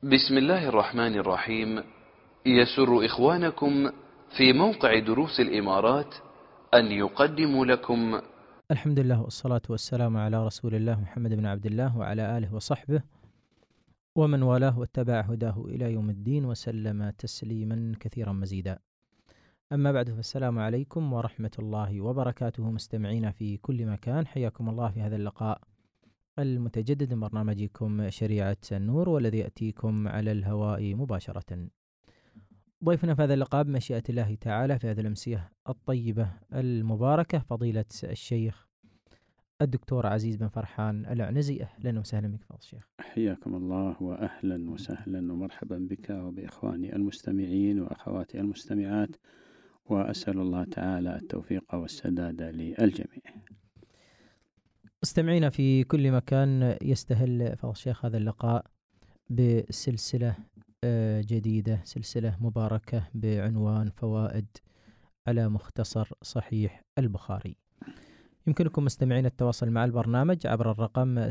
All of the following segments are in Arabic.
بسم الله الرحمن الرحيم. يسر إخوانكم في موقع دروس الإمارات أن يقدموا لكم الحمد لله والصلاة والسلام على رسول الله محمد بن عبد الله وعلى آله وصحبه ومن والاه واتبع هداه إلى يوم الدين وسلم تسليما كثيرا مزيدا. أما بعد، فالسلام عليكم ورحمة الله وبركاته مستمعين في كل مكان، حياكم الله في هذا اللقاء المتجدد من برنامجكم شريعة النور، والذي يأتيكم على الهواء مباشرة. ضيفنا في هذا اللقاء بمشيئة الله تعالى في هذه الأمسية الطيبة المباركة فضيلة الشيخ الدكتور عزيز بن فرحان العنزي. أهلا وسهلا بك فضيلة الشيخ. حياكم الله وأهلا وسهلا ومرحبا بك وبإخواني المستمعين وأخواتي المستمعات، وأسأل الله تعالى التوفيق والسداد للجميع. مستمعينا في كل مكان، يستهل فضيلة الشيخ هذا اللقاء بسلسلة جديدة، سلسلة مباركة بعنوان فوائد على مختصر صحيح البخاري. يمكنكم مستمعين التواصل مع البرنامج عبر الرقم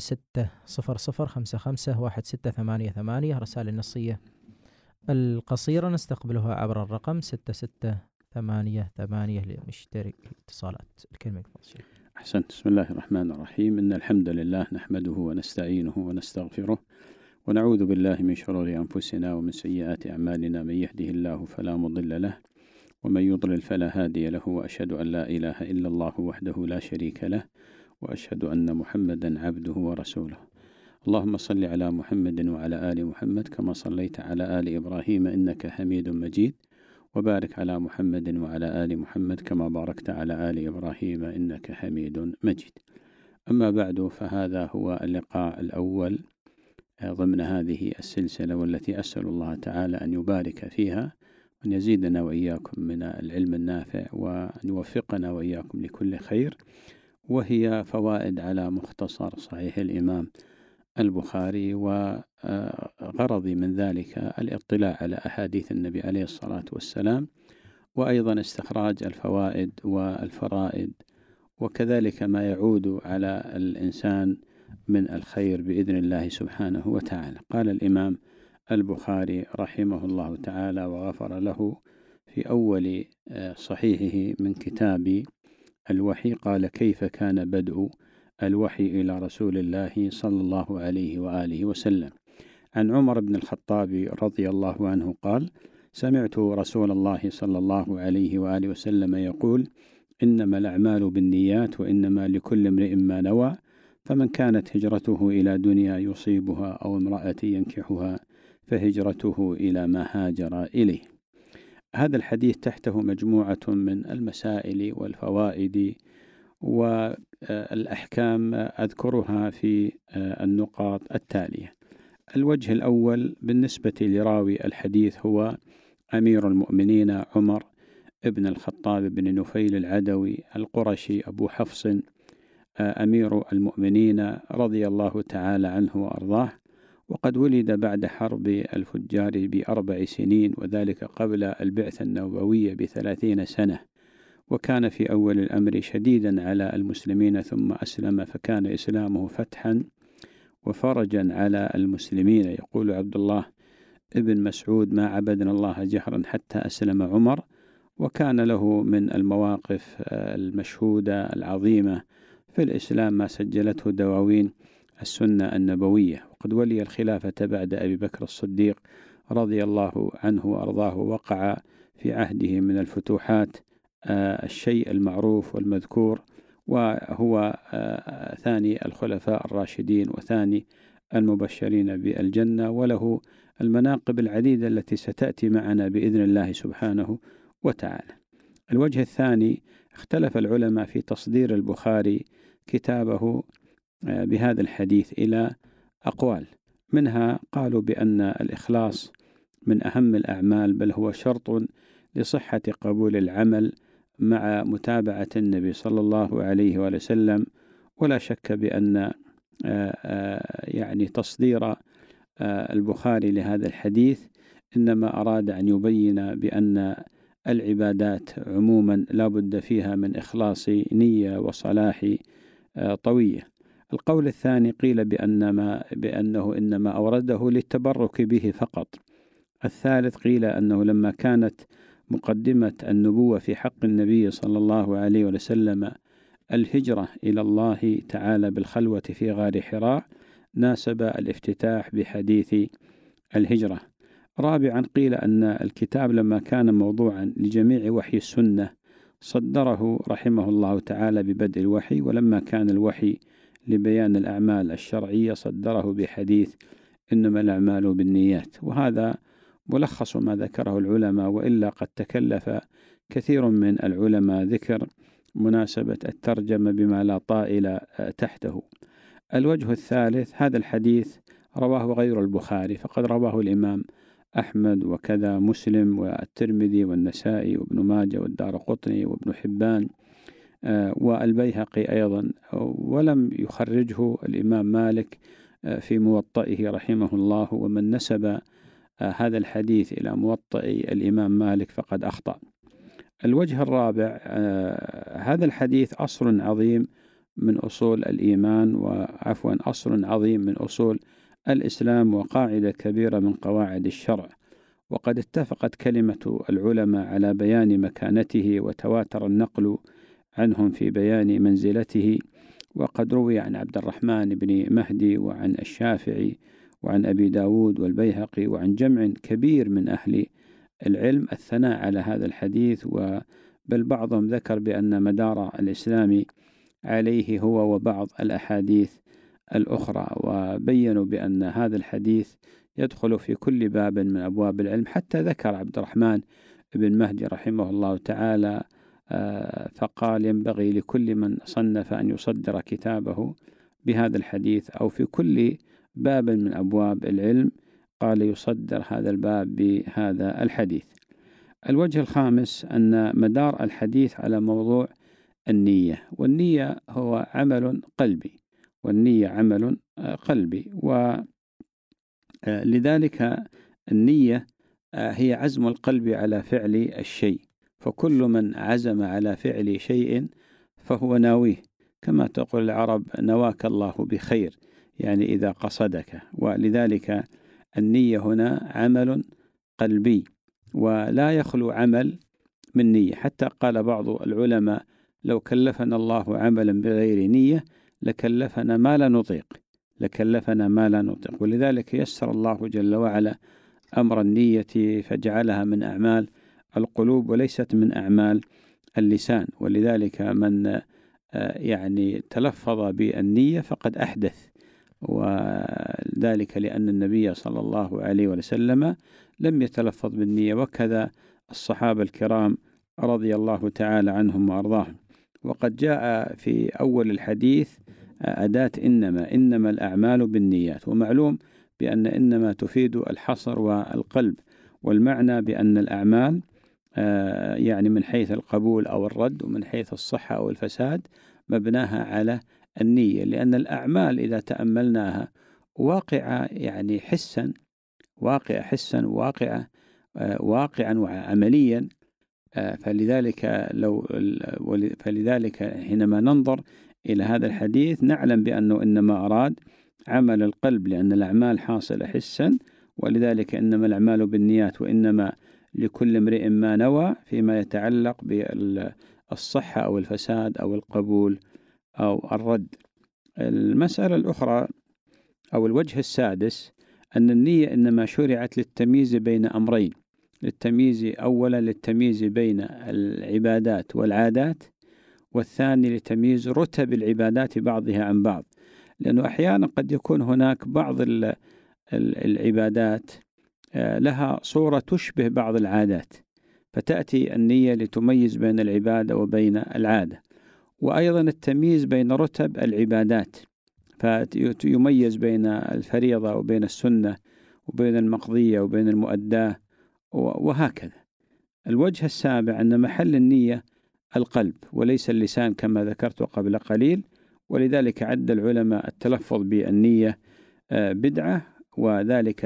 600551688. رسائل النصية القصيرة نستقبلها عبر الرقم 6688 لمشترك اتصالات. الكلمة فضيلة. أحسنت. بسم الله الرحمن الرحيم. إن الحمد لله نحمده ونستعينه ونستغفره ونعوذ بالله من شرور أنفسنا ومن سيئات أعمالنا. من يهده الله فلا مضل له ومن يضلل فلا هادي له، وأشهد أن لا إله إلا الله وحده لا شريك له، وأشهد أن محمدا عبده ورسوله. اللهم صل على محمد وعلى آل محمد كما صليت على آل إبراهيم إنك حميد مجيد، وبارك على محمد وعلى آل محمد كما باركت على آل إبراهيم إنك حميد مجيد. أما بعد، فهذا هو اللقاء الأول ضمن هذه السلسلة، والتي أسأل الله تعالى أن يبارك فيها وأن يزيدنا وإياكم من العلم النافع وأن يوفقنا وإياكم لكل خير، وهي فوائد على مختصر صحيح الإمام البخاري. وغرضي من ذلك الاطلاع على أحاديث النبي عليه الصلاة والسلام، وأيضا استخراج الفوائد والفرائد، وكذلك ما يعود على الإنسان من الخير بإذن الله سبحانه وتعالى. قال الإمام البخاري رحمه الله تعالى وغفر له في أول صحيحه من كتاب الوحي، قال: كيف كان بدء الوحي إلى رسول الله صلى الله عليه وآله وسلم. عن عمر بن الخطاب رضي الله عنه قال: سمعت رسول الله صلى الله عليه وآله وسلم يقول: إنما الأعمال بالنيات وإنما لكل امرئ ما نوى، فمن كانت هجرته إلى دنيا يصيبها أو امرأة ينكحها فهجرته إلى ما هاجر إليه. هذا الحديث تحته مجموعة من المسائل والفوائد والأحكام أذكرها في النقاط التالية. الوجه الأول بالنسبة لراوي الحديث هو أمير المؤمنين عمر ابن الخطاب بن نفيل العدوي القرشي أبو حفص أمير المؤمنين رضي الله تعالى عنه وأرضاه، وقد ولد بعد حرب الفجار ب4 سنين، وذلك قبل البعثة النبوية ب30 سنة، وكان في أول الأمر شديدا على المسلمين، ثم أسلم، فكان إسلامه فتحا وفرجا على المسلمين. يقول عبد الله ابن مسعود: ما عبدنا الله جهرا حتى أسلم عمر. وكان له من المواقف المشهودة العظيمة في الإسلام ما سجلته دواوين السنة النبوية. وقد ولي الخلافة بعد أبي بكر الصديق رضي الله عنه وأرضاه، وقع في عهده من الفتوحات الشيء المعروف والمذكور، وهو ثاني الخلفاء الراشدين وثاني المبشرين بالجنة، وله المناقب العديدة التي ستأتي معنا بإذن الله سبحانه وتعالى. الوجه الثاني، اختلف العلماء في تصدير البخاري كتابه بهذا الحديث إلى أقوال، منها قالوا بأن الإخلاص من أهم الأعمال، بل هو شرط لصحة قبول العمل مع متابعة النبي صلى الله عليه وسلم. ولا شك بأن يعني تصدير البخاري لهذا الحديث إنما أراد أن يبين بأن العبادات عموما لا بد فيها من إخلاص نية وصلاح طوية. القول الثاني قيل بأنه إنما أورده للتبرك به فقط. الثالث قيل أنه لما كانت مقدمة النبوة في حق النبي صلى الله عليه وسلم الهجرة إلى الله تعالى بالخلوة في غار حراء، ناسب الافتتاح بحديث الهجرة. رابعا قيل أن الكتاب لما كان موضوعا لجميع وحي السنة صدره رحمه الله تعالى ببدء الوحي، ولما كان الوحي لبيان الأعمال الشرعية صدره بحديث إنما الأعمال بالنيات. وهذا ملخص ما ذكره العلماء، وإلا قد تكلف كثير من العلماء ذكر مناسبة الترجمة بما لا طائل تحته. الوجه الثالث، هذا الحديث رواه غير البخاري، فقد رواه الإمام أحمد وكذا مسلم والترمذي والنسائي وابن ماجه والدارقطني وابن حبان والبيهقي أيضا، ولم يخرجه الإمام مالك في موطئه رحمه الله. ومن نسب هذا الحديث إلى موطئ الإمام مالك فقد أخطأ. الوجه الرابع، هذا الحديث أصل عظيم من أصول الإيمان، أصل عظيم من أصول الإسلام، وقاعدة كبيرة من قواعد الشرع، وقد اتفقت كلمة العلماء على بيان مكانته، وتواتر النقل عنهم في بيان منزلته. وقد روي عن عبد الرحمن بن مهدي وعن الشافعي وعن أبي داود والبيهقي وعن جمع كبير من أهل العلم الثناء على هذا الحديث، بل بعضهم ذكر بأن مدار الإسلام عليه هو وبعض الأحاديث الأخرى، وبينوا بأن هذا الحديث يدخل في كل باب من أبواب العلم. حتى ذكر عبد الرحمن بن مهدي رحمه الله تعالى فقال ينبغي لكل من صنف أن يصدر كتابه بهذا الحديث، أو في كل باب من أبواب العلم قال يصدر هذا الباب بهذا الحديث. الوجه الخامس أن مدار الحديث على موضوع النية، والنية هو عمل قلبي، والنية عمل قلبي، ولذلك النية هي عزم القلب على فعل الشيء، فكل من عزم على فعل شيء فهو ناويه، كما تقول العرب نواك الله بخير، يعني إذا قصدك. ولذلك النية هنا عمل قلبي، ولا يخلو عمل من نية. حتى قال بعض العلماء لو كلفنا الله عملا بغير نية لكلفنا ما لا نطيق، ولذلك يسر الله جل وعلا أمر النية فجعلها من أعمال القلوب وليست من أعمال اللسان. ولذلك من يعني تلفظ بالنية فقد أحدث، وذلك لأن النبي صلى الله عليه وسلم لم يتلفظ بالنية، وكذا الصحابة الكرام رضي الله تعالى عنهم وأرضاهم. وقد جاء في أول الحديث أداة إنما الأعمال بالنيات، ومعلوم بأن إنما تفيد الحصر والقلب، والمعنى بأن الأعمال يعني من حيث القبول أو الرد، ومن حيث الصحة أو الفساد مبناها على النية، لأن الأعمال إذا تأملناها واقعة، يعني واقعا وعمليا. فلذلك حينما ننظر إلى هذا الحديث نعلم بأنه إنما أراد عمل القلب، لأن الأعمال حاصلة حسا، ولذلك إنما الأعمال بالنيات وإنما لكل امرئ ما نوى فيما يتعلق بالصحة أو الفساد أو القبول أو الرد. المسألة الأخرى أو الوجه السادس أن النية إنما شرعت للتمييز بين أمرين، أولا للتمييز بين العبادات والعادات، والثاني لتمييز رتب العبادات بعضها عن بعض، لأنه أحيانا قد يكون هناك بعض العبادات لها صورة تشبه بعض العادات، فتأتي النية لتميز بين العبادة وبين العادة. وأيضا التمييز بين رتب العبادات، فيميز بين الفريضة وبين السنة وبين المقضية وبين المؤداة وهكذا. الوجه السابع أن محل النية القلب وليس اللسان كما ذكرت قبل قليل، ولذلك عد العلماء التلفظ بالنية بدعة، وذلك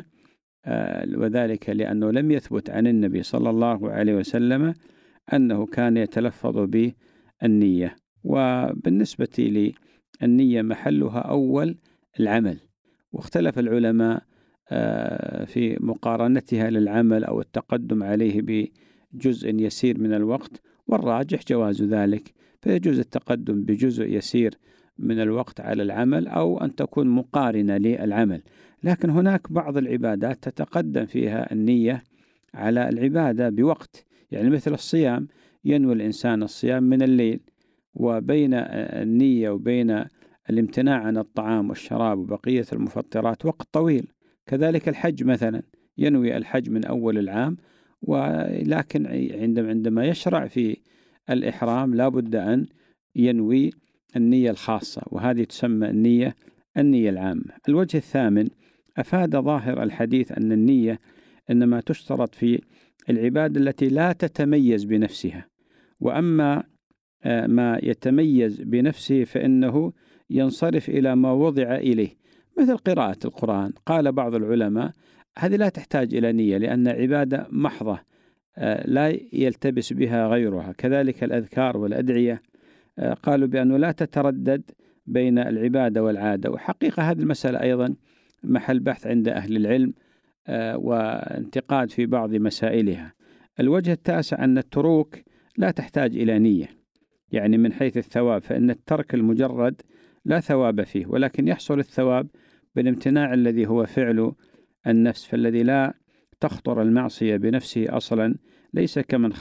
لأنه لم يثبت عن النبي صلى الله عليه وسلم أنه كان يتلفظ بالنية. وبالنسبة النية محلها أول العمل، واختلف العلماء في مقارنتها للعمل أو التقدم عليه بجزء يسير من الوقت، والراجح جواز ذلك، فيجوز التقدم بجزء يسير من الوقت على العمل أو أن تكون مقارنة للعمل. لكن هناك بعض العبادات تتقدم فيها النية على العبادة بوقت، يعني مثل الصيام، ينوي الإنسان الصيام من الليل، وبين النية وبين الامتناع عن الطعام والشراب وبقية المفطرات وقت طويل. كذلك الحج مثلا، ينوي الحج من أول العام، ولكن عندما يشرع في الإحرام لا بد أن ينوي النية الخاصة، وهذه تسمى النية العامة. الوجه الثامن، أفاد ظاهر الحديث أن النية إنما تشترط في العبادة التي لا تتميز بنفسها، وأما ما يتميز بنفسه فإنه ينصرف إلى ما وضع إليه، مثل قراءة القرآن. قال بعض العلماء هذه لا تحتاج إلى نية لأن عبادة محضة لا يلتبس بها غيرها. كذلك الأذكار والأدعية قالوا بأنه لا تتردد بين العبادة والعادة، وحقيقة هذه المسألة أيضا محل بحث عند أهل العلم وانتقاد في بعض مسائلها. الوجه التاسع أن التروك لا تحتاج إلى نية، يعني من حيث الثواب، فإن الترك المجرد لا ثواب فيه، ولكن يحصل الثواب بالامتناع الذي هو فعل النفس، فالذي لا تخطر المعصية بنفسه أصلا ليس كمن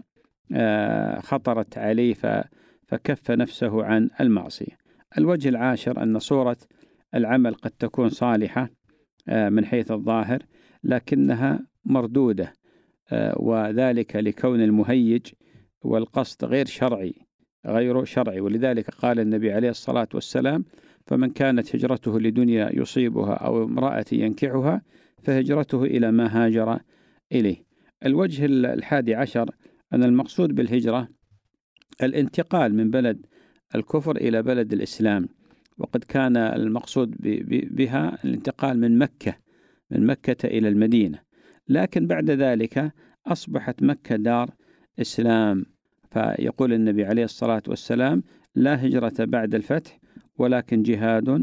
خطرت عليه فكف نفسه عن المعصية. الوجه العاشر أن صورة العمل قد تكون صالحة من حيث الظاهر لكنها مردودة، وذلك لكون المهيج والقصد غير شرعي، ولذلك قال النبي عليه الصلاة والسلام: فمن كانت هجرته لدنيا يصيبها أو امرأة ينكحها فهجرته إلى ما هاجر إليه. الوجه الحادي عشر أن المقصود بالهجرة الانتقال من بلد الكفر إلى بلد الإسلام، وقد كان المقصود بها الانتقال من مكة إلى المدينة، لكن بعد ذلك أصبحت مكة دار إسلام، فيقول النبي عليه الصلاة والسلام: لا هجرة بعد الفتح ولكن جهاد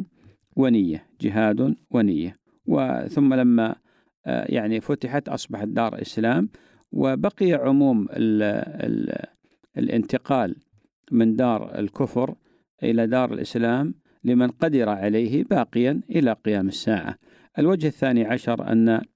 ونية. وثم لما يعني فتحت أصبحت دار إسلام، وبقي عموم الانتقال من دار الكفر إلى دار الإسلام لمن قدر عليه باقيا إلى قيام الساعة. الوجه الثاني عشر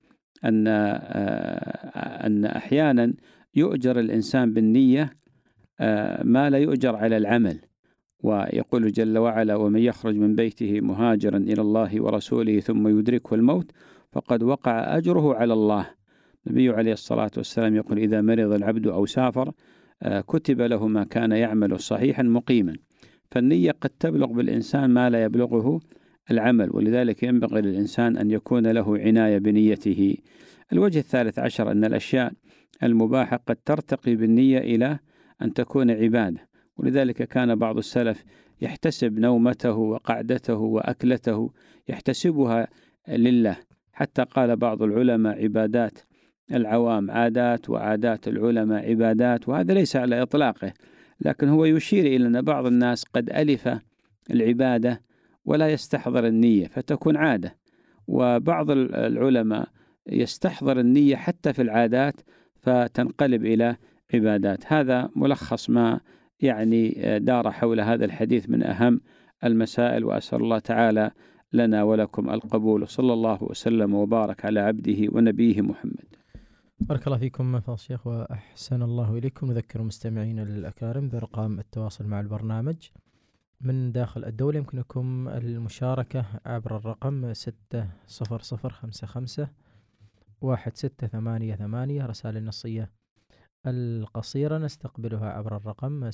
أن أحيانا يؤجر الإنسان بالنية ما لا يؤجر على العمل، ويقول جل وعلا: ومن يخرج من بيته مهاجرا إلى الله ورسوله ثم يدركه الموت فقد وقع أجره على الله. النبي عليه الصلاة والسلام يقول: إذا مرض العبد أو سافر كتب له ما كان يعمل صحيحا مقيما. فالنية قد تبلغ بالإنسان ما لا يبلغه العمل، ولذلك ينبغي للإنسان أن يكون له عناية بنيته. الوجه الثالث عشر أن الأشياء المباحة قد ترتقي بالنية إلى أن تكون عبادة، ولذلك كان بعض السلف يحتسب نومته وقعدته وأكلته يحتسبها لله، حتى قال بعض العلماء: عبادات العوام عادات وعادات العلماء عبادات، وهذا ليس على إطلاقه، لكن هو يشير إلى أن بعض الناس قد ألف العبادة ولا يستحضر النية فتكون عادة، وبعض العلماء يستحضر النية حتى في العادات فتنقلب إلى عبادات. هذا ملخص ما يعني دار حول هذا الحديث من أهم المسائل، وأسأل الله تعالى لنا ولكم القبول، صلى الله وسلم وبارك على عبده ونبيه محمد. بارك الله فيكم فضيلة الشيخ وأحسن الله إليكم. نذكر المستمعين الأكارم بأرقام التواصل مع البرنامج من داخل الدولة. يمكنكم المشاركة عبر الرقم 600551688. رسائل النصية القصيرة نستقبلها عبر الرقم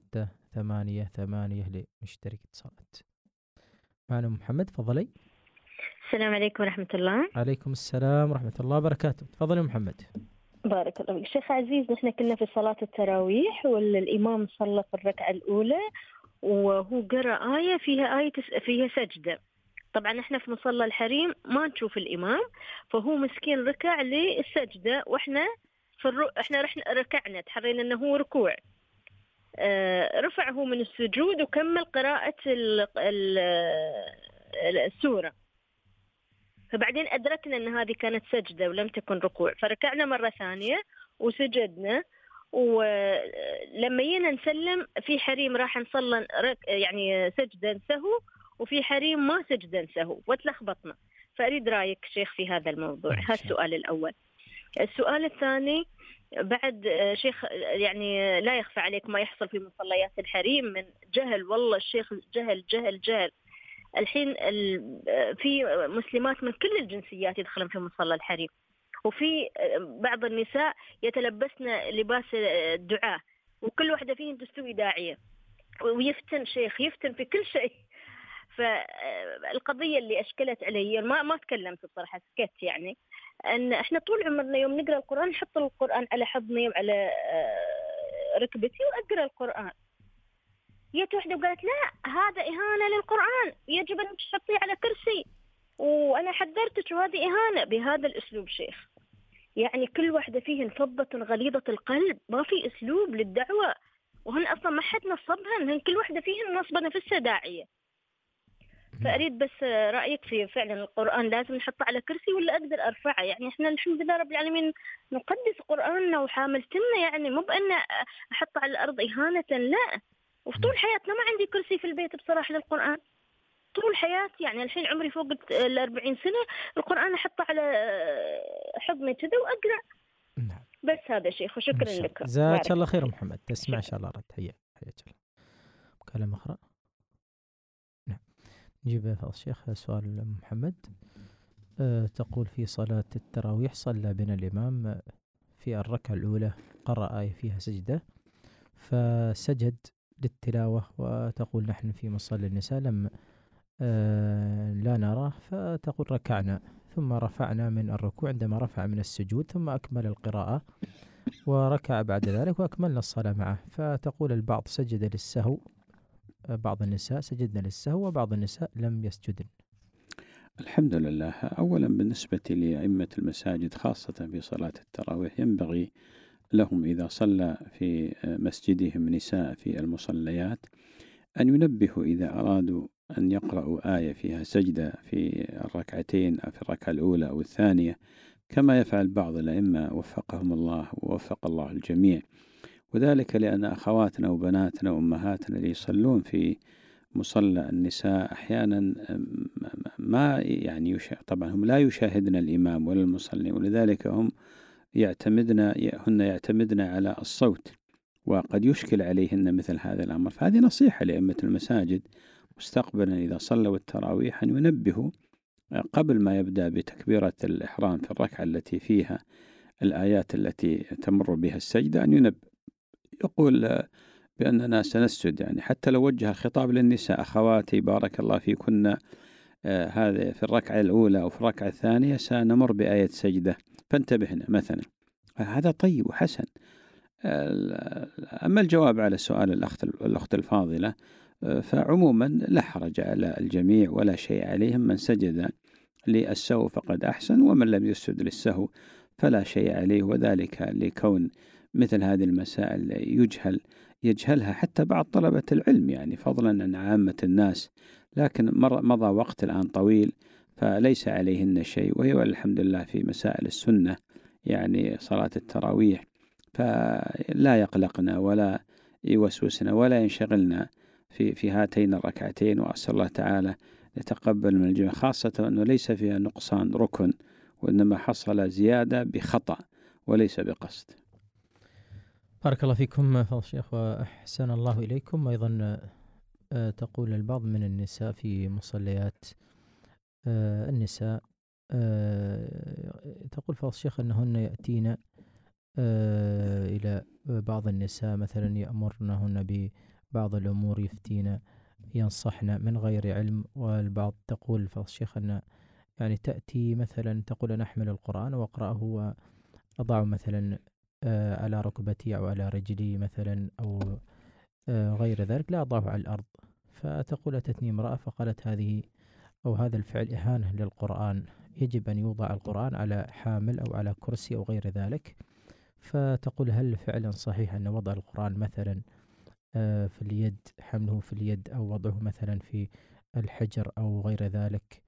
6688 لمشترك اتصالات. معنا محمد، تفضلي. السلام عليكم ورحمة الله. عليكم السلام ورحمة الله وبركاته. تفضلي محمد. بارك الله فيك شيخ عزيز. نحن كنا في صلاة التراويح والإمام صلى في الركعة الأولى وهو قرأ آية فيها سجدة. طبعا احنا في مصلى الحريم ما نشوف الإمام، فهو مسكين ركع للسجدة، واحنا احنا ركعنا تحرينا انه هو ركوع. رفعه من السجود وكمل قراءة السورة، فبعدين أدركنا أن هذه كانت سجدة ولم تكن ركوع، فركعنا مرة ثانية وسجدنا. ولما جينا نسلم في حريم راح نصلي يعني سجدا سهو، وفي حريم ما سجدا سهو وتلخبطنا. فأريد رأيك شيخ في هذا الموضوع. هذا السؤال الأول. السؤال الثاني، بعد شيخ يعني لا يخفى عليك ما يحصل في مصليات الحريم من جهل، والله الشيخ جهل جهل جهل. الحين في مسلمات من كل الجنسيات يدخلن في مصلى الحريم، وفي بعض النساء يتلبسن لباس الدعاء، وكل واحدة فيهم تستوي داعية، ويفتن شيخ يفتن في كل شيء. فالقضية اللي أشكلت علي ما تكلمت بصراحة، سكت يعني، أن إحنا طول عمرنا يوم نقرأ القرآن نحط القرآن على حضني وعلى ركبتي وأقرأ القرآن. جت واحدة وقالت لا هذا إهانة للقرآن، يجب أن تحطيه على كرسي، وأنا حذرتك وهذه إهانة، بهذا الأسلوب شيخ. يعني كل واحدة فيهن فضة غليظة القلب، ما في أسلوب للدعوة، وهن أصلا ما حد نصبهن، هن كل واحدة فيهن نصبة نفسها داعية. فأريد بس رأيك في فعلا القرآن لازم نحطه على كرسي ولا أقدر أرفعه؟ يعني إحنا الحمد لله رب العالمين نقدس قرآننا وحاملتنا، يعني مو بأن أحطه على الأرض إهانة، لا. وفي طول حياتنا ما عندي كرسي في البيت بصراحة للقرآن، طول حياتي يعني الحين عمري فوق 40 سنة، القرآن أحطه على حضني كذا وأقرأ. بس هذا شيخ، وشكرا لك. جزاك الله خير محمد. تسمع إن شاء الله رد. حياك الله. مكالمة أخرى. نعم نجيب الشيخ سؤال محمد. تقول في صلاة التراويح صلى بنا الإمام في الركعة الأولى، قرأ آية فيها سجدة فسجد للتلاوة، وتقول نحن في مصلى النساء لم لا نراه، فتقول ركعنا ثم رفعنا من الركوع عندما رفع من السجود، ثم أكمل القراءة وركع بعد ذلك وأكملنا الصلاة معه. فتقول البعض سجد للسهو، بعض النساء سجدنا للسهو وبعض النساء لم يسجدن. الحمد لله. أولا بالنسبة لأئمة المساجد خاصة في صلاة التراويح، ينبغي لهم إذا صلى في مسجدهم نساء في المصليات أن ينبهوا إذا أرادوا أن يقرأوا آية فيها سجدة في الركعتين أو في الركعة الأولى أو الثانية، كما يفعل بعض الأئمة وفقهم الله ووفق الله الجميع. وذلك لأن أخواتنا وبناتنا وأمهاتنا اللي يصلون في مصلى النساء أحيانا ما يعني طبعا هم لا يشاهدن الإمام ولا المصلي، ولذلك هن يعتمدن على الصوت، وقد يشكل عليهن مثل هذا الأمر. فهذه نصيحة لأئمة المساجد مستقبلا إذا صلوا التراويح أن ينبهوا قبل ما يبدأ بتكبيرة الإحرام في الركعة التي فيها الآيات التي تمر بها السجدة، أن ينبه يقول بأننا سنسجد، يعني حتى لو وجه الخطاب للنساء: أخواتي بارك الله فيكن، هذا في الركعة الأولى أو في الركعة الثانية سنمر بآية سجدة فانتبهنا مثلا. هذا طيب وحسن. أما الجواب على سؤال الأخت الفاضلة، فعموما لا حرج على الجميع ولا شيء عليهم، من سجد للسهو فقد أحسن، ومن لم يسجد للسهو فلا شيء عليه، وذلك لكون مثل هذه المسائل يجهلها حتى بعض طلبة العلم، يعني فضلا عن عامة الناس، لكن مضى وقت الآن طويل فليس عليهن شيء، وهي الحمد لله في مسائل السنة يعني صلاة التراويح، فلا يقلقنا ولا يوسوسنا ولا ينشغلنا في هاتين الركعتين. وأسأل الله تعالى يتقبل من الجميع، خاصة أنه ليس فيها نقصان ركن، وإنما حصل زيادة بخطأ وليس بقصد. بارك الله فيكم فضل الشيخ وأحسن الله إليكم. أيضا تقول البعض من النساء في مصليات النساء، تقول فضل الشيخ أنهن يأتين إلى بعض النساء مثلا يأمرنهن ببعض الأمور، يفتين ينصحن من غير علم. والبعض تقول فضل الشيخ أن يعني تأتي مثلا تقول أنا أحمل القرآن وأقرأه وأضع مثلا على ركبتي أو على رجلي مثلا أو غير ذلك، لا أضعه على الأرض. فتقول أتتني امرأة فقالت هذه أو هذا الفعل إهانة للقرآن، يجب أن يوضع القرآن على حامل أو على كرسي أو غير ذلك. فتقول هل فعلا صحيح أن وضع القرآن مثلا في اليد، حمله في اليد أو وضعه مثلا في الحجر أو غير ذلك،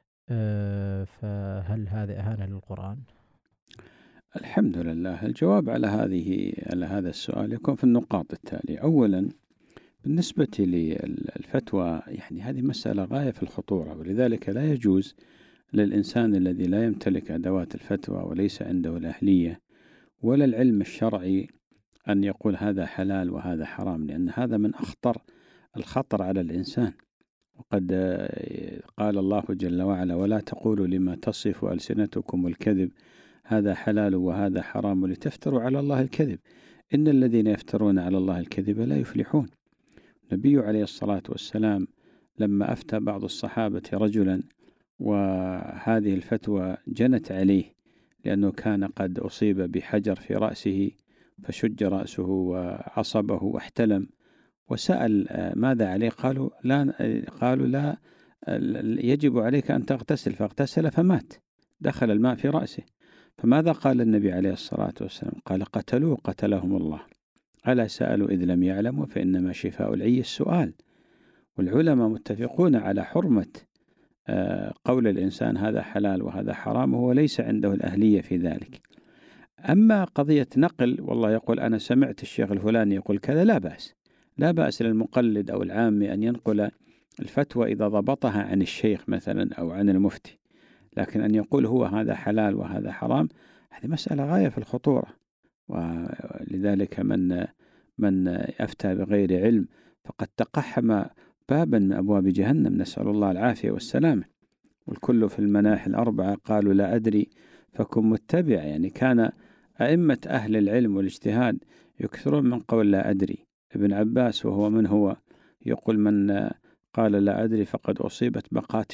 فهل هذا إهانة للقرآن؟ الحمد لله. الجواب على هذا السؤال يكون في النقاط التالية. أولا، بالنسبة للفتوى يعني هذه مسألة غاية في الخطورة، ولذلك لا يجوز للإنسان الذي لا يمتلك أدوات الفتوى وليس عنده الأهلية ولا العلم الشرعي أن يقول هذا حلال وهذا حرام، لأن هذا من أخطر الخطر على الإنسان. وقد قال الله جل وعلا: ولا تقولوا لما تصف ألسنتكم الكذب هذا حلال وهذا حرام لتفتروا على الله الكذب إن الذين يفترون على الله الكذب لا يفلحون. النبي عليه الصلاة والسلام لما أفتى بعض الصحابة رجلا وهذه الفتوى جنت عليه لأنه كان قد أصيب بحجر في رأسه فشج رأسه وعصبه واحتلم، وسأل ماذا عليه؟ قالوا لا يجب عليك أن تغتسل، فاغتسل فمات، دخل الماء في رأسه. فماذا قال النبي عليه الصلاة والسلام؟ قال: قتلوه قتلهم الله، ألا سألوا إذ لم يعلموا فإنما شفاء العي السؤال. والعلماء متفقون على حرمة قول الإنسان هذا حلال وهذا حرام وهو ليس عنده الأهلية في ذلك. أما قضية نقل، والله يقول أنا سمعت الشيخ الفلاني يقول كذا، لا بأس للمقلد أو العامي أن ينقل الفتوى إذا ضبطها عن الشيخ مثلا أو عن المفتي، لكن أن يقول هو هذا حلال وهذا حرام هذه مسألة غاية في الخطورة. ولذلك من أفتى بغير علم فقد تقحم بابا من أبواب جهنم، نسأل الله العافية والسلامة. والكل في المناحي الأربعة قالوا لا أدري فكن متبع، يعني كان أئمة أهل العلم والاجتهاد يكثرون من قول لا أدري. ابن عباس وهو من هو يقول من قال لا أدري فقد أصيبت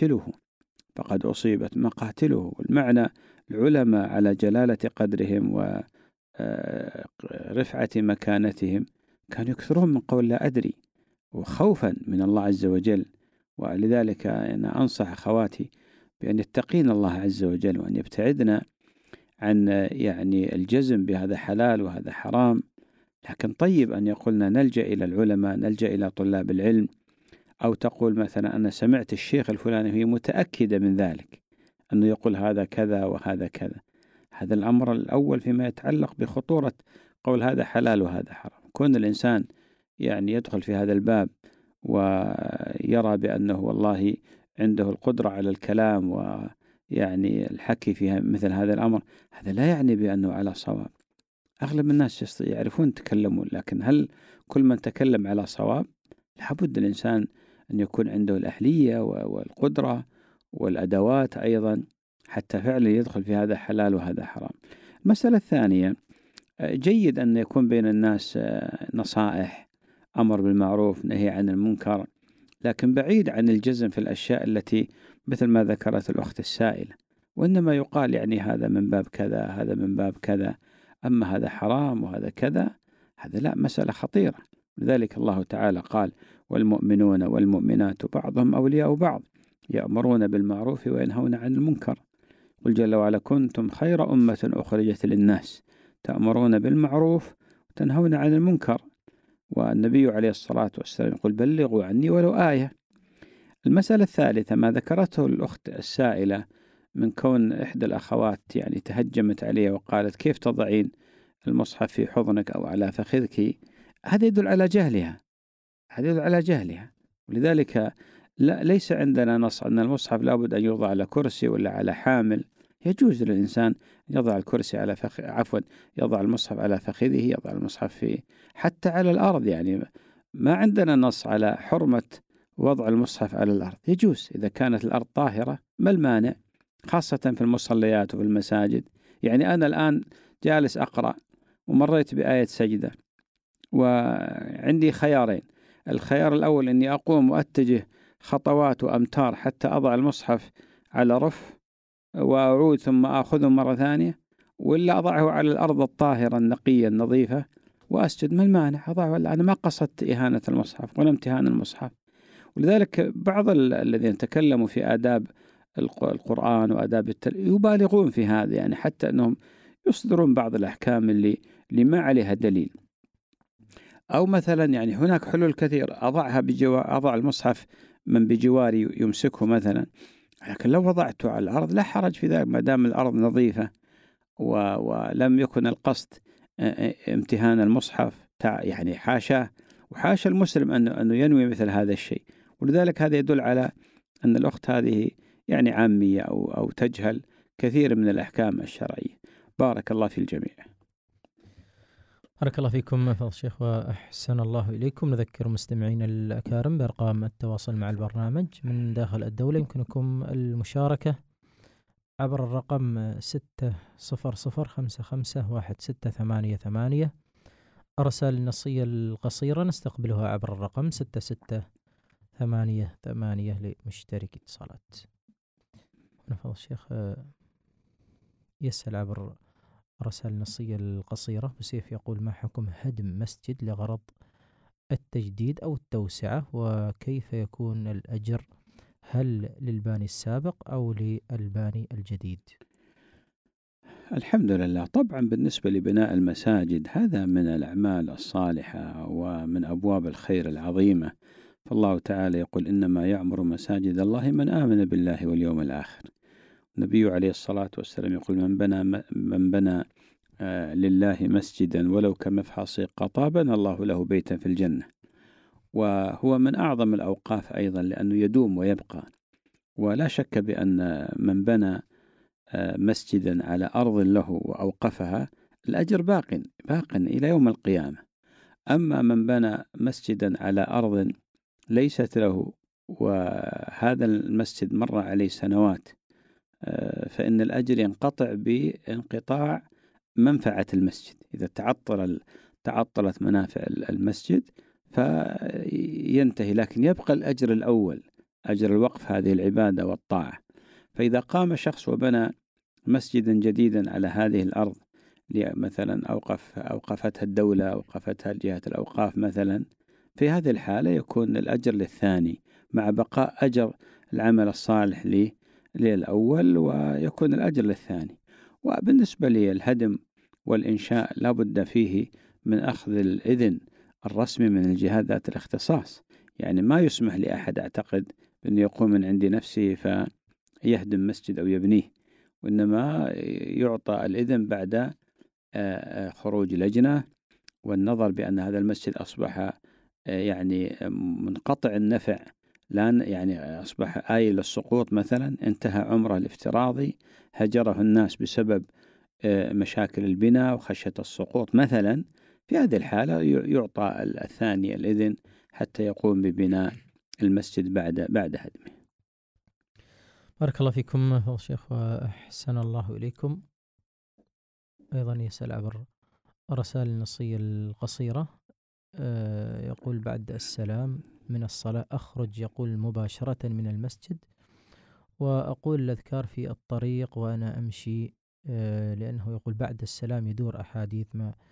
مقاتله. والمعنى العلماء على جلالة قدرهم ورفعة مكانتهم كانوا يكثرون من قول لا أدري وخوفا من الله عز وجل. ولذلك أنا أنصح أخواتي بأن يتقين الله عز وجل وأن يبتعدنا عن يعني الجزم بهذا حلال وهذا حرام. لكن طيب أن يقولنا نلجأ إلى العلماء، نلجأ إلى طلاب العلم، أو تقول مثلا أنا سمعت الشيخ الفلاني وهي متأكدة من ذلك أنه يقول هذا كذا وهذا كذا. هذا الأمر الأول فيما يتعلق بخطورة قول هذا حلال وهذا حرام. كون الإنسان يعني يدخل في هذا الباب ويرى بأنه والله عنده القدرة على الكلام ويعني الحكي في مثل هذا الأمر، هذا لا يعني بأنه على صواب. أغلب الناس يعرفون يتكلمون، لكن هل كل من تكلم على صواب؟ لابد الإنسان أن يكون عنده الأهلية والقدرة والأدوات أيضا حتى فعلا يدخل في هذا حلال وهذا حرام. المسألة الثانية، جيد أن يكون بين الناس نصائح، أمر بالمعروف، نهي عن المنكر، لكن بعيد عن الجزم في الأشياء التي مثل ما ذكرت الأخت السائلة، وإنما يقال يعني هذا من باب كذا، هذا من باب كذا، أما هذا حرام وهذا كذا، هذا لا، مسألة خطيرة. لذلك الله تعالى قال: والمؤمنون والمؤمنات بعضهم أولياء بعض يأمرون بالمعروف وينهون عن المنكر. قل جل وعلا: كنتم خير أمة أخرجت للناس تأمرون بالمعروف وتنهون عن المنكر. والنبي عليه الصلاة والسلام يقول: بلغوا عني ولو آية. المسألة الثالثة ما ذكرته الأخت السائلة من كون إحدى الأخوات يعني تهجمت عليه وقالت: كيف تضعين المصحف في حضنك أو على فخذك؟ هذا يدل على جهلها. ولذلك ليس عندنا نص أن المصحف لابد أن يوضع على كرسي ولا على حامل. يجوز للإنسان أن يضع الكرسي على يضع المصحف على فخذه، يضع المصحف حتى على الأرض. يعني ما عندنا نص على حرمة وضع المصحف على الأرض. يجوز إذا كانت الأرض طاهرة، ما المانع؟ خاصة في المصليات وفي المساجد. يعني أنا الآن جالس أقرأ ومريت بآية سجدة وعندي خيارين. الخيار الأول أني أقوم وأتجه خطوات وأمتار حتى أضع المصحف على رف وأعود ثم أخذه مرة ثانية، ولا أضعه على الأرض الطاهرة النقية النظيفة وأسجد. ما المانع؟ أضعه. أنا ما قصدت إهانة المصحف ولا امتهان المصحف. ولذلك بعض الذين تكلموا في آداب القرآن وآداب يبالغون في هذا، يعني حتى أنهم يصدرون بعض الأحكام اللي ما عليها دليل. أو مثلا يعني هناك حلول كثير، أضع المصحف من بجواري يمسكه مثلا، لكن لو وضعته على الأرض لا حرج في ذلك ما دام الأرض نظيفة ولم يكن القصد امتهان المصحف، يعني حاشاه وحاشا المسلم أنه ينوي مثل هذا الشيء. ولذلك هذا يدل على أن الأخت هذه يعني عامية أو تجهل كثير من الأحكام الشرعية. بارك الله في الجميع. بارك الله فيكم فضل الشيخ وأحسن الله إليكم. نذكر مستمعين الأكارم بأرقام التواصل مع البرنامج من داخل الدولة. يمكنكم المشاركة عبر الرقم 600551688. الرسائل النصية القصيرة نستقبلها عبر الرقم 6688 لمشترك اتصالات. فضل الشيخ يسأل عبر الرسائل النصية القصيرة بسيف، يقول: ما حكم هدم مسجد لغرض التجديد أو التوسعة، وكيف يكون الأجر؟ هل للباني السابق أو للباني الجديد؟ الحمد لله. طبعا بالنسبة لبناء المساجد هذا من الأعمال الصالحة ومن أبواب الخير العظيمة، فالله تعالى يقول: إنما يعمر مساجد الله من آمن بالله واليوم الآخر. النبي عليه الصلاة والسلام يقول: من بنى لله مسجدا ولو كمفحص قطا بنى الله له بيتا في الجنة. وهو من أعظم الأوقاف أيضا لأنه يدوم ويبقى، ولا شك بأن من بنى مسجدا على أرض له وأوقفها الأجر باق إلى يوم القيامة. أما من بنى مسجدا على أرض ليست له وهذا المسجد مر عليه سنوات، فإن الأجر ينقطع بانقطاع منفعة المسجد. إذا تعطلت منافع المسجد فينتهي، لكن يبقى الأجر الأول، أجر الوقف، هذه العبادة والطاعة. فإذا قام شخص وبنى مسجدا جديدا على هذه الأرض، مثلا أوقفتها الدولة، أوقفتها جهة الأوقاف مثلا، في هذه الحالة يكون الأجر للثاني مع بقاء أجر العمل الصالح للأول، ويكون الأجر للثاني. وبالنسبة للهدم والإنشاء لا بد فيه من أخذ الإذن الرسمي من الجهات ذات الاختصاص. يعني ما يسمح لأحد أعتقد أن يقوم من عند نفسه فيهدم مسجد أو يبنيه، وإنما يعطى الإذن بعد خروج لجنة والنظر بأن هذا المسجد أصبح يعني منقطع النفع، يعني أصبح آيل للسقوط مثلا، انتهى عمره الافتراضي، هجره الناس بسبب مشاكل البناء وخشية السقوط مثلا. في هذه الحالة يعطى الثاني الإذن حتى يقوم ببناء المسجد بعد هدمه. بارك الله فيكم فضل الشيخ وأحسن الله إليكم. أيضا يسأل عبر الرسائل النصية القصيرة، يقول: بعد السلام من الصلاة أخرج، يقول مباشرة من المسجد، وأقول الأذكار في الطريق وأنا أمشي، لأنه يقول بعد السلام يدور أحاديث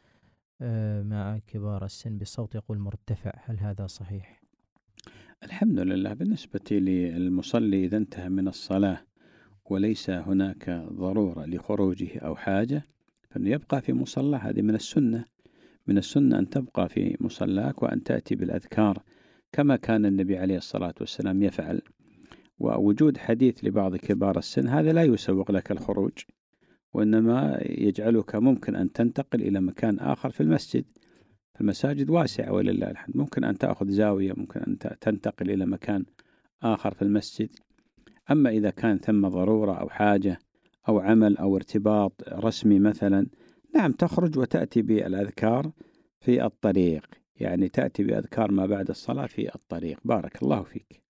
مع كبار السن بصوت يقول مرتفع. هل هذا صحيح؟ الحمد لله. بالنسبة للمصلي إذا انتهى من الصلاة وليس هناك ضرورة لخروجه أو حاجة فإنه يبقى في مصلى. هذه من السنة أن تبقى في مصلاك وأن تأتي بالأذكار كما كان النبي عليه الصلاة والسلام يفعل. ووجود حديث لبعض كبار السن هذا لا يسوق لك الخروج، وإنما يجعلك ممكن أن تنتقل إلى مكان آخر في المسجد. المساجد واسعة ولله الحمد، ممكن أن تأخذ زاوية، ممكن أن تنتقل إلى مكان آخر في المسجد. أما إذا كان ثم ضرورة أو حاجة أو عمل أو ارتباط رسمي مثلا، نعم تخرج وتأتي بالأذكار في الطريق، يعني تأتي بأذكار ما بعد الصلاة في الطريق. بارك الله فيك.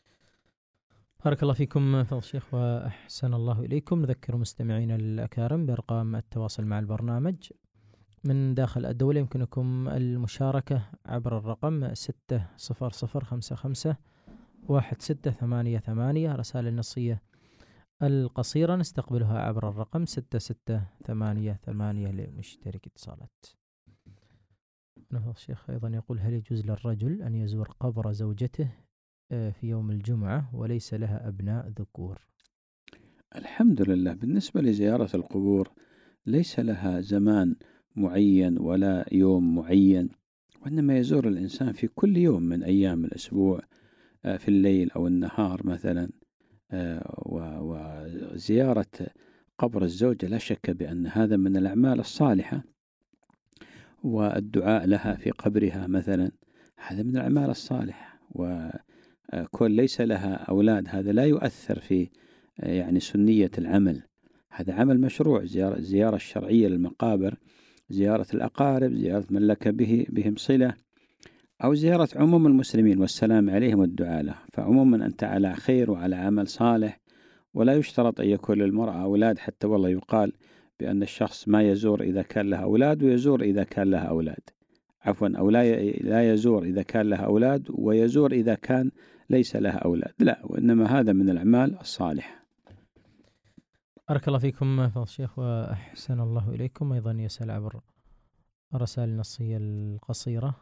بارك الله فيكم فضل الشيخ وأحسن الله إليكم. نذكر مستمعين الأكارم بأرقام التواصل مع البرنامج من داخل الدولة. يمكنكم المشاركة عبر الرقم 600551688. رسائل النصية القصيرة نستقبلها عبر الرقم 6688 لمشترك اتصالات. الشيخ أيضا يقول: هل يجوز للرجل أن يزور قبر زوجته في يوم الجمعة وليس لها أبناء ذكور؟ الحمد لله. بالنسبة لزيارة القبور ليس لها زمان معين ولا يوم معين، وإنما يزور الإنسان في كل يوم من أيام الأسبوع في الليل أو النهار مثلا. وزيارة قبر الزوجة لا شك بأن هذا من الأعمال الصالحة، والدعاء لها في قبرها مثلا هذا من الأعمال الصالحة. وكون ليس لها أولاد هذا لا يؤثر في يعني سنية العمل، هذا عمل مشروع. زيارة الشرعية للمقابر، زيارة الأقارب، زيارة من لك بهم صلة، أو زيارة عموم المسلمين والسلام عليهم والدعاء لهم. فعموما أنت على خير وعلى عمل صالح، ولا يشترط أن يكون للمرأة أولاد. حتى والله يقال بأن الشخص ما يزور إذا كان لها أولاد ويزور إذا كان لها أولاد، عفوا، أو لا يزور إذا كان لها أولاد ويزور إذا كان ليس لها أولاد، لا، وإنما هذا من الأعمال الصالحة. بارك الله فيكم فضل الشيخ وأحسن الله إليكم. أيضا يسأل عبر الرسائل النصية القصيرة،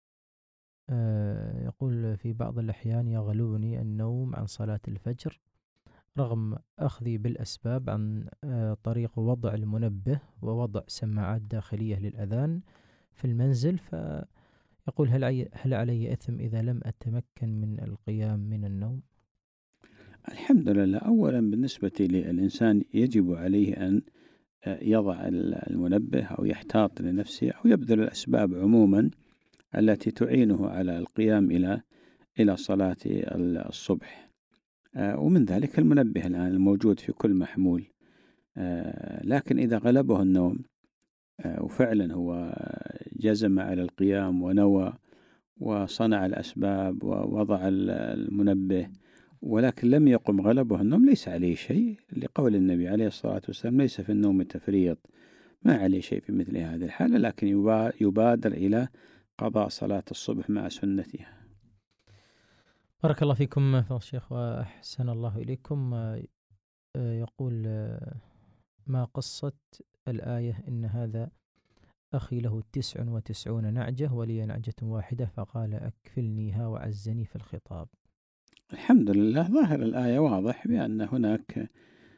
يقول: في بعض الأحيان يغلبني النوم عن صلاة الفجر رغم أخذي بالأسباب عن طريق وضع المنبه ووضع سماعات داخلية للأذان في المنزل، فيقول: هل علي إثم إذا لم أتمكن من القيام من النوم؟ الحمد لله. أولا بالنسبة للإنسان يجب عليه أن يضع المنبه أو يحتاط لنفسه أو يبذل الأسباب عموما التي تعينه على القيام إلى صلاة الصبح. ومن ذلك المنبه الآن الموجود في كل محمول. لكن إذا غلبه النوم وفعلا هو جزم على القيام ونوى وصنع الأسباب ووضع المنبه ولكن لم يقم، غلبه النوم، ليس عليه شيء، لقول النبي عليه الصلاة والسلام: ليس في النوم تفريط. ما عليه شيء في مثل هذه الحالة، لكن يبادر إلى قضاء صلاة الصبح مع سنتها. بارك الله فيكم فضل الشيخ وأحسن الله إليكم. يقول: ما قصة الآية إن هذا أخي له 99 نعجة ولي نعجة واحدة فقال أكفلنيها وعزني في الخطاب؟ الحمد لله، ظاهر الآية واضح بأن هناك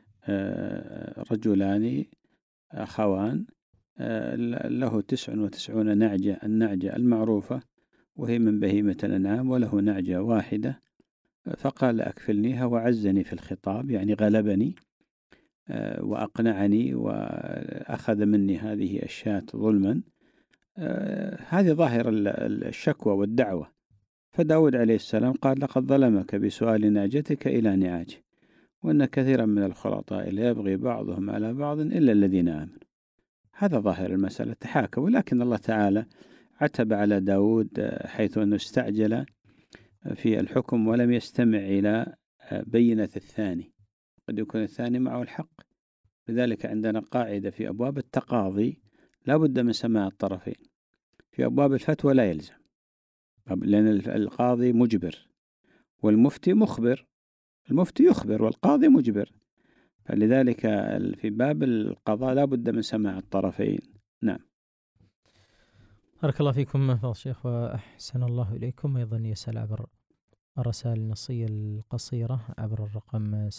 رجلان أخوان له 99 نعجة، النعجة المعروفة وهي من بهيمة الأنعام، وله نعجة واحدة، فقال أكفلنيها وعزني في الخطاب، يعني غلبني وأقنعني وأخذ مني هذه الشاة ظلما. هذه ظاهر الشكوى والدعوة. فداود عليه السلام قال: لقد ظلمك بسؤال نعجتك إلى نعاجه، وأن كثيرا من الخلطاء لا يبغي بعضهم على بعض إلا الذين آمنوا. هذا ظاهر المسألة، تحاكم. ولكن الله تعالى عتب على داود حيث أنه استعجل في الحكم ولم يستمع إلى بينة الثاني، قد يكون الثاني معه الحق. لذلك عندنا قاعدة في أبواب التقاضي لا بد من سماع الطرفين. في أبواب الفتوى لا يلزم، لأن القاضي مجبر والمفتي مخبر، المفتي يخبر والقاضي مجبر، فلذلك في باب القضاء لا بد من سماع الطرفين. نعم. بارك الله فيكم فضل الشيخ وأحسن الله إليكم. أيضا يسأل عبر الرسائل النصية القصيرة عبر الرقم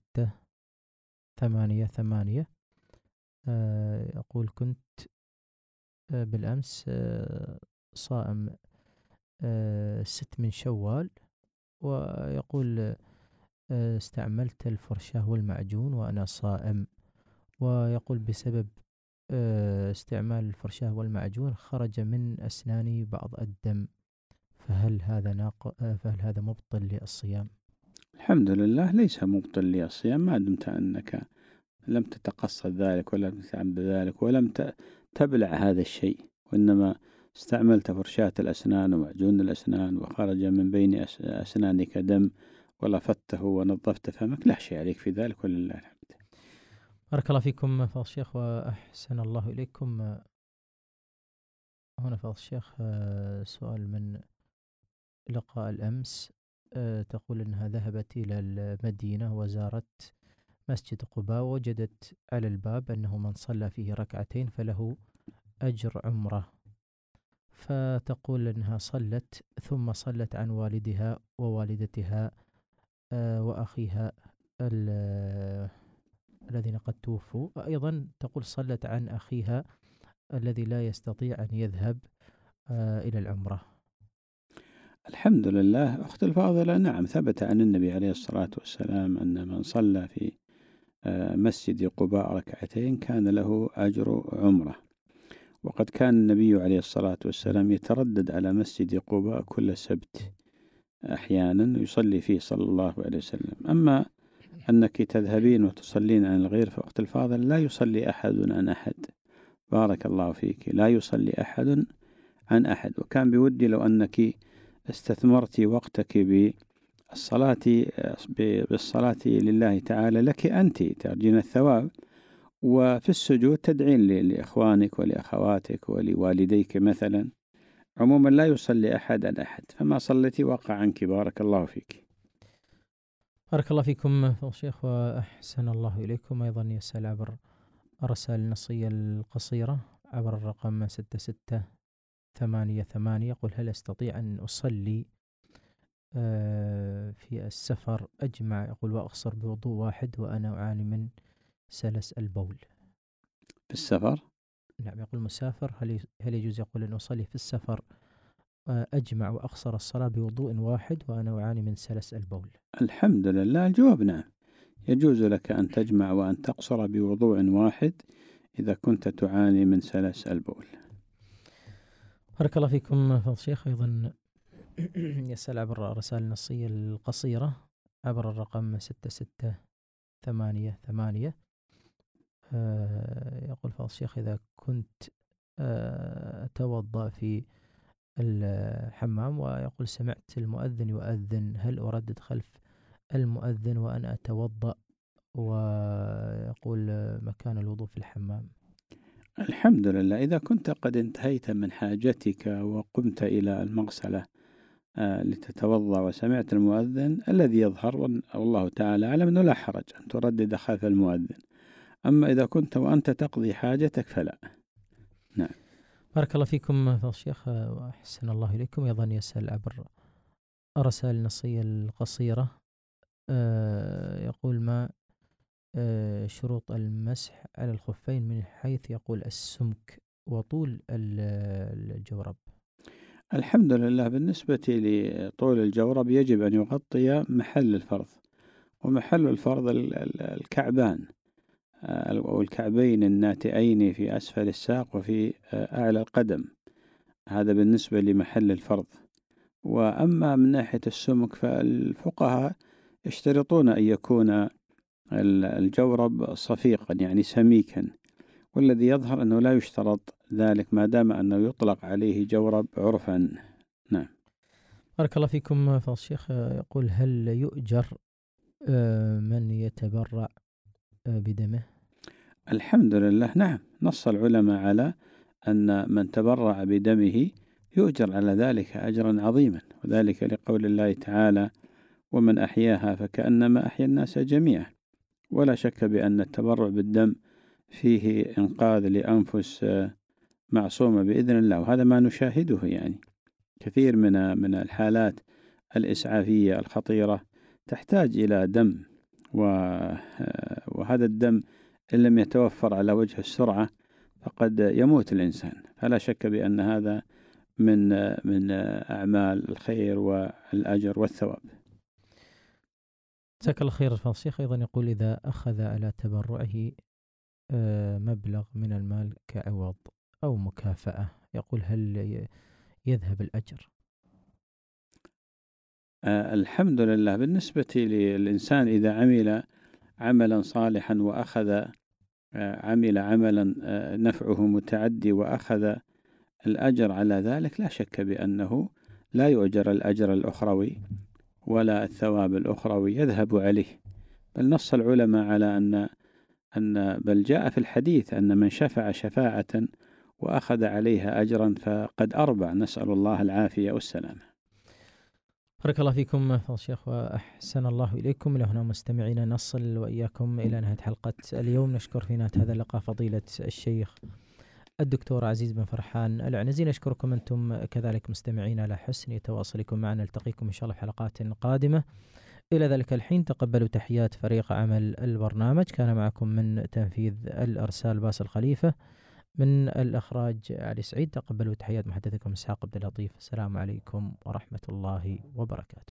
6688. يقول: كنت بالأمس صائم 6 من شوال، ويقول استعملت الفرشاة والمعجون وأنا صائم، ويقول بسبب استعمال الفرشاة والمعجون خرج من أسناني بعض الدم، فهل هذا مبطل للصيام؟ الحمد لله، ليس مبطل للصيام ما دمت أنك لم تتقصد ذلك ولم تتعمد ذلك ولم تبلع هذا الشيء، وإنما استعملت فرشاة الأسنان ومعجون الأسنان وخرج من بين أسنانك دم ولفته ونظفت فمك، لا شيء عليك في ذلك، ولله الحمد. بارك الله فيكم فضل الشيخ وأحسن الله إليكم. هنا فضل الشيخ سؤال من لقاء الأمس. تقول أنها ذهبت إلى المدينة وزارت مسجد قباء، وجدت على الباب أنه من صلى فيه ركعتين فله أجر عمرة، فتقول أنها صلت ثم صلت عن والدها ووالدتها وأخيها الذين قد توفوا، أيضا تقول صلت عن أخيها الذي لا يستطيع أن يذهب إلى العمرة؟ الحمد لله. أخت الفاضلة، نعم، ثبت عن النبي عليه الصلاة والسلام أن من صلى في مسجد قباء ركعتين كان له أجر عمرة. وقد كان النبي عليه الصلاة والسلام يتردد على مسجد قباء كل سبت أحيانا يصلي فيه صلى الله عليه وسلم. أما أنك تذهبين وتصلين عن الغير، فأخت الفاضل لا يصلي أحد عن أحد، بارك الله فيك، لا يصلي أحد عن أحد. وكان بودي لو أنك استثمرت وقتك بالصلاة لله تعالى، لك أنت ترجين الثواب، وفي السجود تدعين لإخوانك ولأخواتك ولوالديك مثلا. عموما لا يصلي أحد عن أحد، فما صليتي وقع عنك، بارك الله فيك. بارك الله فيكم فضل الشيخ وأحسن الله إليكم. أيضا يسأل عبر الرسائل النصية القصيرة عبر الرقم 6688، يقول: هل أستطيع أن أصلي في السفر أجمع، يقول، وأقصر بوضوء واحد وأنا أعاني من سلس البول؟ في السفر؟ نعم، يقول مسافر، هل يجوز، يقول، أن أصلي في السفر أجمع وأقصر الصلاة بوضوء واحد وأنا أعاني من سلس البول؟ الحمد لله، الجواب نعم، يجوز لك أن تجمع وأن تقصر بوضوء واحد إذا كنت تعاني من سلس البول. بارك الله فيكم فضل الشيخ. أيضا يسأل عبر الرسائل النصية القصيرة عبر الرقم 6688، يقول فضل الشيخ: إذا كنت أتوضأ في الحمام ويقول سمعت المؤذن يؤذن، هل أردد خلف المؤذن وأنا أتوضأ ويقول مكان الوضوء في الحمام؟ الحمد لله، إذا كنت قد انتهيت من حاجتك وقمت إلى المغسلة لتتوضأ وسمعت المؤذن، الذي يظهر والله تعالى أعلم أنه لا حرج أن تردد خلف المؤذن. أما إذا كنت وأنت تقضي حاجتك فلا. نعم. بارك الله فيكم فضل الشيخ وأحسن الله إليكم. أيضا يسأل عبر الرسائل النصية القصيرة، يقول: ما شروط المسح على الخفين من حيث، يقول، السمك وطول الجورب؟ الحمد لله، بالنسبة لطول الجورب يجب أن يغطي محل الفرض، ومحل الفرض الكعبان أو الكعبين الناتئين في أسفل الساق وفي أعلى القدم، هذا بالنسبة لمحل الفرض. وأما من ناحية السمك فالفقهاء يشترطون أن يكون الجورب صفيقا، يعني سميكا، والذي يظهر أنه لا يشترط ذلك ما دام أنه يطلق عليه جورب عرفا. نعم. بارك الله فيكم فضل الشيخ. يقول: هل يؤجر من يتبرع بدمه؟ الحمد لله، نعم، نص العلماء على أن من تبرع بدمه يؤجر على ذلك أجرا عظيما، وذلك لقول الله تعالى: ومن أحياها فكأنما أحيا الناس جميعا. ولا شك بأن التبرع بالدم فيه إنقاذ لأنفس معصومة بإذن الله، وهذا ما نشاهده. يعني كثير من الحالات الإسعافية الخطيرة تحتاج إلى دم، وهذا الدم إن لم يتوفر على وجه السرعة فقد يموت الإنسان. فلا شك بأن هذا من أعمال الخير والأجر والثواب. جزاك الله خير فضل الشيخ. أيضا يقول: إذا أخذ على تبرعه مبلغ من المال كعوض أو مكافأة، يقول هل يذهب الأجر؟ الحمد لله، بالنسبة للإنسان إذا عمل عملا صالحا وأخذ عمل عملا نفعه متعدي وأخذ الأجر على ذلك، لا شك بأنه لا يؤجر الأجر الأخروي ولا الثواب الأخروي يذهب عليه. بل نص العلماء على أن بل جاء في الحديث أن من شفع شفاعة وأخذ عليها أجرا فقد أربع، نسأل الله العافية والسلامة. بارك الله فيكم فضل الشيخ وأحسن الله إليكم. إلى هنا مستمعينا نصل وإياكم إلى نهاية حلقة اليوم. نشكر في نهاية هذا اللقاء فضيلة الشيخ الدكتور عزيز بن فرحان العنزي. نشكركم أنتم كذلك مستمعين على حسن تواصلكم معنا. نلتقيكم إن شاء الله في حلقات قادمة. إلى ذلك الحين تقبلوا تحيات فريق عمل البرنامج. كان معكم من تنفيذ الأرسال باسل خليفة، من الإخراج علي سعيد. تقبلوا تحيات محدثكم إسحاق عبد اللطيف. السلام عليكم ورحمة الله وبركاته.